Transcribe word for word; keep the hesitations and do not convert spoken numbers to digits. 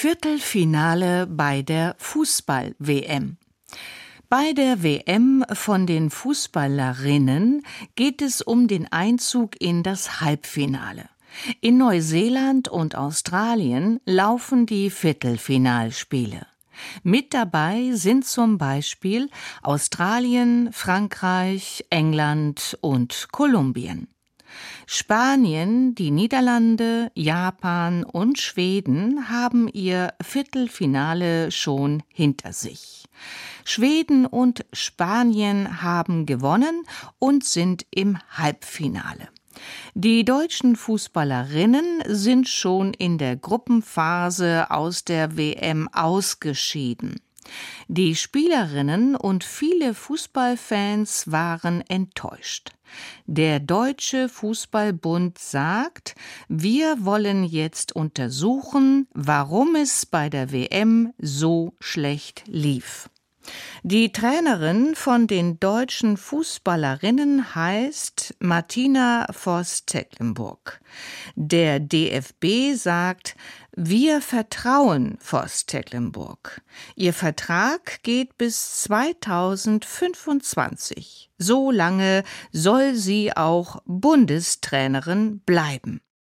Viertelfinale bei der Fußball-W M. Bei der W M von den Fußballerinnen geht es um den Einzug in das Halbfinale. In Neuseeland und Australien laufen die Viertelfinalspiele. Mit dabei sind zum Beispiel Australien, Frankreich, England und Kolumbien. Spanien, die Niederlande, Japan und Schweden haben ihr Viertelfinale schon hinter sich. Schweden und Spanien haben gewonnen und sind im Halbfinale. Die deutschen Fußballerinnen sind schon in der Gruppenphase aus der W M ausgeschieden. Die Spielerinnen und viele Fußballfans waren enttäuscht. Der Deutsche Fußballbund sagt, wir wollen jetzt untersuchen, warum es bei der W M so schlecht lief. Die Trainerin von den deutschen Fußballerinnen heißt Martina Voss-Tecklenburg. Der D F B sagt, wir vertrauen Voss-Tecklenburg. Ihr Vertrag geht bis zweitausendfünfundzwanzig. So lange soll sie auch Bundestrainerin bleiben.